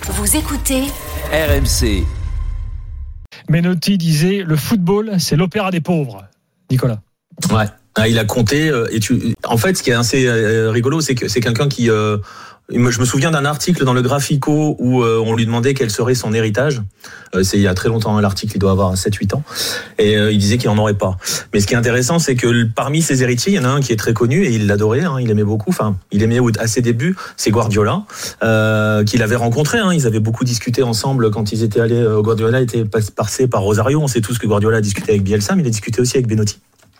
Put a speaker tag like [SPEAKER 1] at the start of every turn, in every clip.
[SPEAKER 1] Vous écoutez
[SPEAKER 2] RMC.
[SPEAKER 3] Menotti disait le football, c'est l'opéra des pauvres. Nicolas.
[SPEAKER 4] Ouais. Il a compté. En fait, ce qui est assez rigolo, c'est que c'est quelqu'un qui. Je me souviens d'un article dans le Graphico où on lui demandait quel serait son héritage. C'est il y a très longtemps, l'article, il doit avoir 7-8 ans. Et il disait qu'il n'en aurait pas. Mais ce qui est intéressant, c'est que parmi ses héritiers, il y en a un qui est très connu et il l'adorait, il aimait beaucoup. Enfin, il aimait à ses débuts, c'est Guardiola, qu'il avait rencontré. Ils avaient beaucoup discuté ensemble quand ils étaient allés. Guardiola était passé par Rosario. On sait tous que Guardiola a discuté avec Bielsa, mais il a discuté aussi avec Menotti.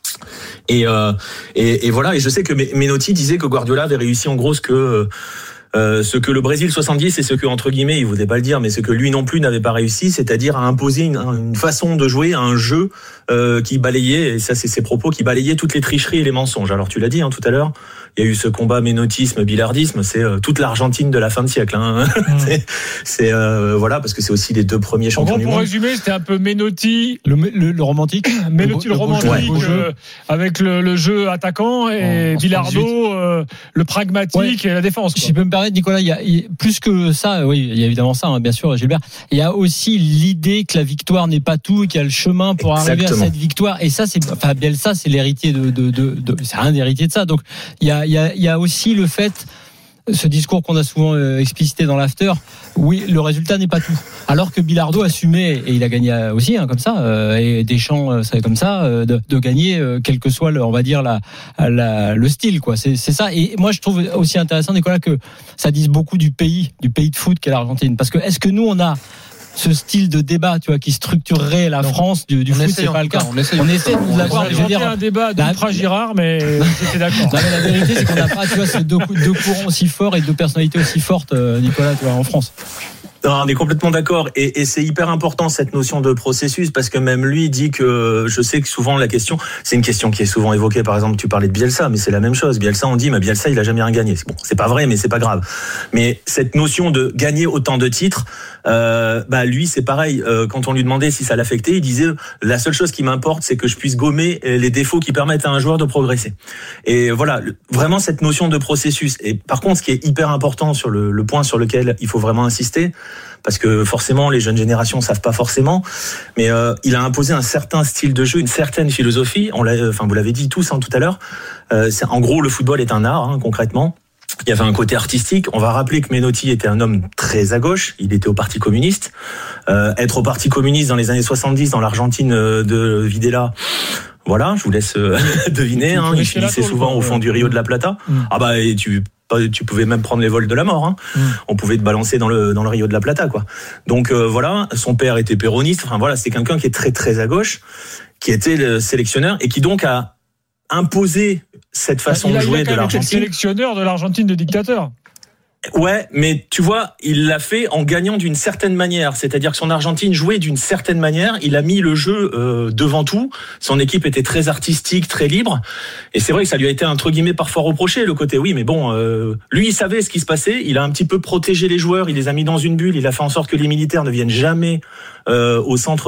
[SPEAKER 4] Et voilà. Et je sais que Menotti disait que Guardiola avait réussi en gros ce que le Brésil 70 et ce que, entre guillemets, il voulait pas le dire, mais ce que lui non plus n'avait pas réussi, c'est-à-dire à imposer une façon de jouer, un jeu qui balayait, et ça c'est ses propos, qui balayait toutes les tricheries et les mensonges. Alors tu l'as dit tout à l'heure, il y a eu ce combat ménotisme-billardisme, c'est toute l'Argentine de la fin de siècle. C'est voilà, parce que c'est aussi les deux premiers champions du monde.
[SPEAKER 3] Pour résumer, c'était un peu Menotti,
[SPEAKER 5] le romantique,
[SPEAKER 3] Menotti le romantique, avec le jeu attaquant, et Bilardo le pragmatique et la défense.
[SPEAKER 5] Si je peux me permettre, Nicolas, il y a plus que ça. Oui, il y a évidemment ça, bien sûr, Gilbert. Il y a aussi l'idée que la victoire n'est pas tout, et qu'il y a le chemin pour arriver à cette victoire. Et ça, Bielsa, c'est l'héritier c'est un héritier de ça. Donc il y a aussi le fait, ce discours qu'on a souvent explicité dans l'after, oui, le résultat n'est pas tout. Alors que Bilardo assumait, et il a gagné aussi, comme ça, et Deschamps, c'est comme ça, de gagner, quel que soit on va dire le style, quoi. C'est ça. Et moi, je trouve aussi intéressant, Nicolas, que ça dise beaucoup du pays de foot qu'est l'Argentine. Parce que est-ce que nous, on a ce style de débat, qui structurerait la France du foot, c'est pas le cas. On essaie de l'avoir.
[SPEAKER 3] Je veux dire un débat d'Ultra Girard, mais j'étais d'accord.
[SPEAKER 5] Non, mais la vérité, c'est qu'on n'a pas, ces deux courants aussi forts et deux personnalités aussi fortes, Nicolas, en France.
[SPEAKER 4] Non, on est complètement d'accord, et c'est hyper important cette notion de processus, parce que même lui dit que, je sais que souvent la question, c'est une question qui est souvent évoquée. Par exemple, tu parlais de Bielsa, mais c'est la même chose. Bielsa, on dit, mais Bielsa, il a jamais rien gagné. Bon, c'est pas vrai, mais c'est pas grave. Mais cette notion de gagner autant de titres, lui, c'est pareil. Quand on lui demandait si ça l'affectait, il disait, la seule chose qui m'importe, c'est que je puisse gommer les défauts qui permettent à un joueur de progresser. Et voilà, vraiment cette notion de processus. Et par contre, ce qui est hyper important sur le point sur lequel il faut vraiment insister, parce que forcément les jeunes générations savent pas forcément, mais il a imposé un certain style de jeu, une certaine philosophie. Vous l'avez dit tous tout à l'heure. En gros, le football est un art, concrètement. Il y avait un côté artistique. On va rappeler que Menotti était un homme très à gauche. Il était au Parti communiste. Être au Parti communiste dans les années 70 dans l'Argentine de Videla, voilà, je vous laisse deviner. Il finissait souvent au fond du Rio de la Plata. Et tu pouvais même prendre les vols de la mort. On pouvait te balancer dans le Rio de la Plata, quoi. Donc voilà, son père était péroniste. Enfin voilà, c'est quelqu'un qui est très très à gauche, qui était le sélectionneur et qui donc a imposé cette façon de jouer de l'Argentine.
[SPEAKER 3] Il a été sélectionneur de l'Argentine de dictateur.
[SPEAKER 4] Ouais, mais tu vois, il l'a fait en gagnant d'une certaine manière. C'est-à-dire que son Argentine jouait d'une certaine manière. Il a mis le jeu devant tout. Son équipe était très artistique, très libre. Et c'est vrai que ça lui a été, entre guillemets, parfois reproché, le côté, oui, mais bon, lui, il savait ce qui se passait. Il a un petit peu protégé les joueurs. Il les a mis dans une bulle. Il a fait en sorte que les militaires ne viennent jamais au centre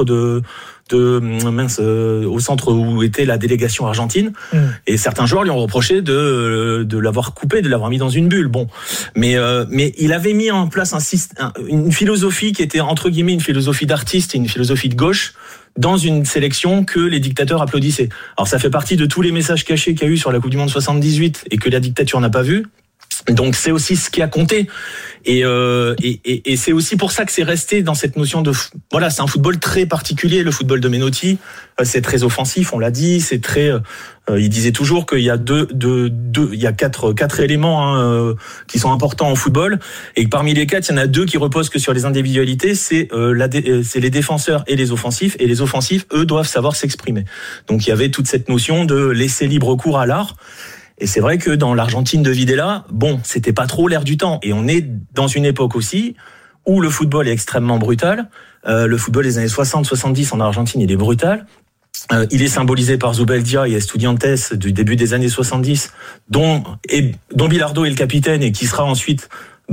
[SPEAKER 4] au centre où était la délégation argentine. Et certains joueurs lui ont reproché de l'avoir coupé, de l'avoir mis dans une bulle. Bon, mais il avait mis en place une philosophie qui était entre guillemets une philosophie d'artiste et une philosophie de gauche dans une sélection que les dictateurs applaudissaient. Alors ça fait partie de tous les messages cachés qu'il y a eu sur la Coupe du Monde 78 et que la dictature n'a pas vu. Donc c'est aussi ce qui a compté, et c'est aussi pour ça que c'est resté dans cette notion de voilà, c'est un football très particulier, le football de Menotti. C'est très offensif, on l'a dit, c'est très il disait toujours qu'il y a il y a quatre éléments qui sont importants en football, et que parmi les quatre, il y en a deux qui reposent que sur les individualités, c'est les défenseurs et les offensifs, et les offensifs, eux, doivent savoir s'exprimer. Donc il y avait toute cette notion de laisser libre cours à l'art. Et c'est vrai que dans l'Argentine de Videla, c'était pas trop l'air du temps. Et on est dans une époque aussi où le football est extrêmement brutal. Le football des années 60-70 en Argentine, il est brutal. Il est symbolisé par Zubeldia et Estudiantes du début des années 70, dont Bilardo est le capitaine et qui sera ensuite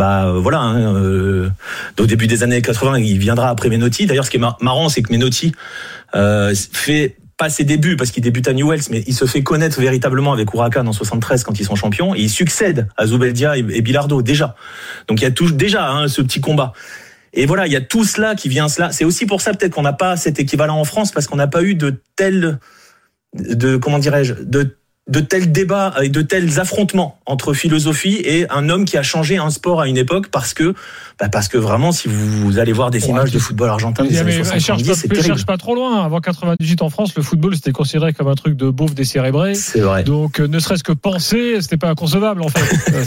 [SPEAKER 4] au début des années 80, il viendra après Menotti. D'ailleurs, ce qui est marrant, c'est que Menotti fait pas ses débuts parce qu'il débute à Newell's, mais il se fait connaître véritablement avec Huracan en 73 quand ils sont champions, et il succède à Zubeldia et Bilardo déjà. Donc il y a déjà ce petit combat. Et voilà, il y a tout cela qui vient cela. C'est aussi pour ça peut-être qu'on n'a pas cet équivalent en France, parce qu'on n'a pas eu de tels débats et de tels affrontements entre philosophie et un homme qui a changé un sport à une époque, parce que vraiment, si vous allez voir des images de football argentin des années 70, c'est terrible.
[SPEAKER 3] Cherche pas trop loin. Avant 98 en France, le football c'était considéré comme un truc de beauf décérébré.
[SPEAKER 4] C'est vrai.
[SPEAKER 3] Donc ne serait-ce que penser, c'était pas inconcevable en fait.